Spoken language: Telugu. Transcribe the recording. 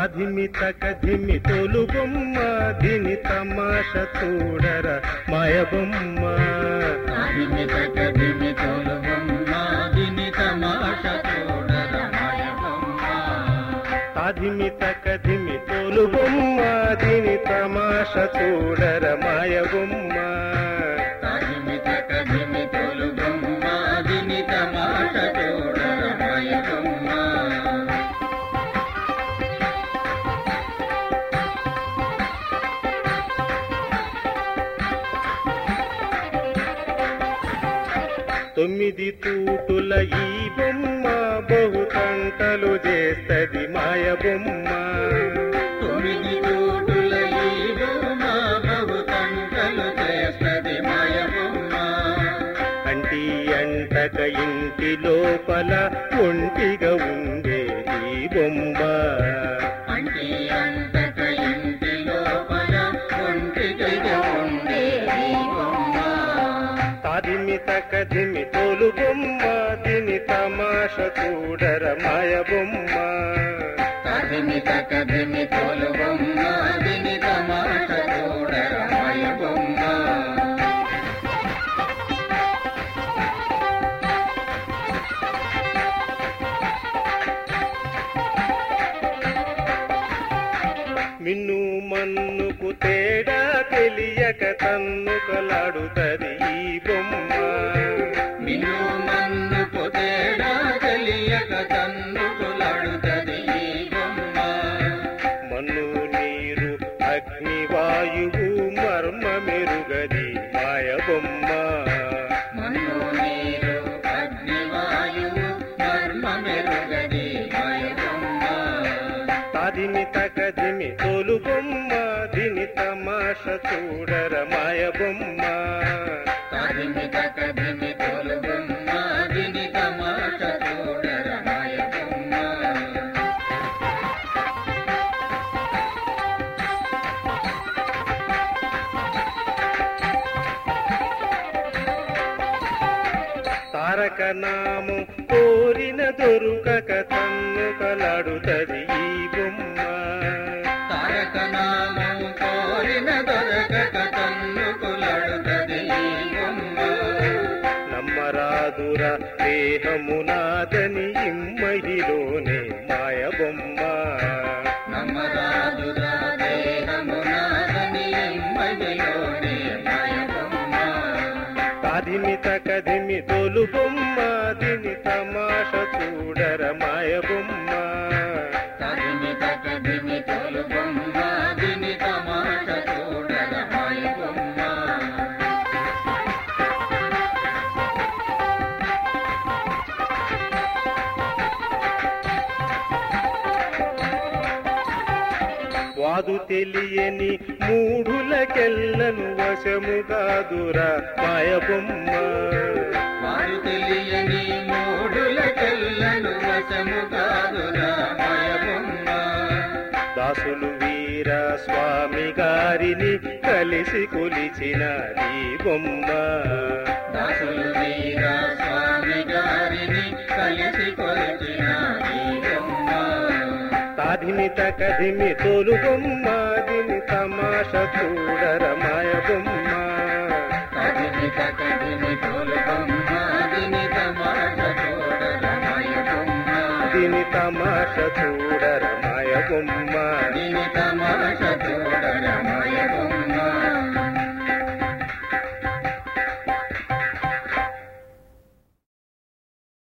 తాధిమి తకధిమి తోలు బొమ్మ దిని తమాష చూడర మాయ బొమ్మ తాధిమి తకధిమి తోలు బొమ్మ దిని తమాష చూడర మాయ బొమ్మ తాధిమి తకధిమి తోలు బొమ్మ దిని తమాష చూడర మాయ బొమ్మ తాధిమి తకధిమి తోలు బొమ్మ దిని తమాష చూడర మాయ బొమ్మ తొమ్మిది తూటుల ఈ బొమ్మ బహు తంటలు చేస్తది మాయ బొమ్మ తొమ్మిది తూటుల ఈ బొమ్మ బహు తంటలు చేస్తది మాయ బొమ్మ అంటి అంటక ఇంటి లోపల ఒంటిగా ఉండే ఈ బొమ్మ అంటి అంటక ఇంటి లోపల ఒంటిగా ఉండే ఈ బొమ్మ తాధిమి తకధిమి తోలు బొమ్మ దిని తమాష చూడర మాయ బొమ్మ తాధిమి తకధిమి తోలు బొమ్మ దిని తమాష చూడర మాయ బొమ్మ మిన్ను మన్నుకు తేడా తెలియక తన్నుకలాడుతది ఈ బొమ్మ మిన్ను మన్నుకు తేడా తెలియక తన్నుకలాడుతది ఈ బొమ్మ మన్ను నీరు అగ్ని వాయువు మర్మ మెరుగది మాయ బొమ్మ మన్ను నీరు అగ్ని వాయువు మర్మ మెరుగది మాయ బొమ్మ తాధిమి తకధిమి తోలు బొమ్మ దిని తమాష చూడర మాయ బొమ్మ తాధిమి తకధిమి తోలు బొమ్మ దిని తమాష చూడర మాయ బొమ్మ తారక నాము కోరిన దొరుకక తన్నుకలాడుతది ఈ బొమ్మ తారక నామము కోరిన దొరకక తన్నుకలాడుతది ఈ బొమ్మ నమ్మరాదుర దేహమునాదని ఇమ్మహిలోనే మాయ బొమ్మ నమ్మరాదురా దేహమునాదని ఇమ్మడిలోనే మాయ బొమ్మ తాధిమి తకధిమి తోలు బొమ్మ దిని తమాష చూడర మాయ బొమ్మ తాధిమి తకధిమి తోలు బొమ్మ దిని తమాష చూడర మాయ బొమ్మ వాదు తెలియని మూఢులకెల్లను వశముగాదురా మాయ బొమ్మ వారు తెలియని మూఢులకెల్లను వశము కాదురా మాయ బొమ్మ దాసులు వీర స్వామి గారిని కలిసి కొలిచిన ఈ బొమ్మ దాసులు వీర స్వామి గారిని కలిసి కొలిచిన ఈ బొమ్మ తాధిమి తకధిమి తోలు బొమ్మ దిని తమాష చూడర మాయ బొమ్మ తాధిమి తకధిమి తోలు బొమ్మ దిని తమాష చూడర మాయ బొమ్మ దిని తమాష చూడర మాయ బొమ్మ దిని తమాష చూడర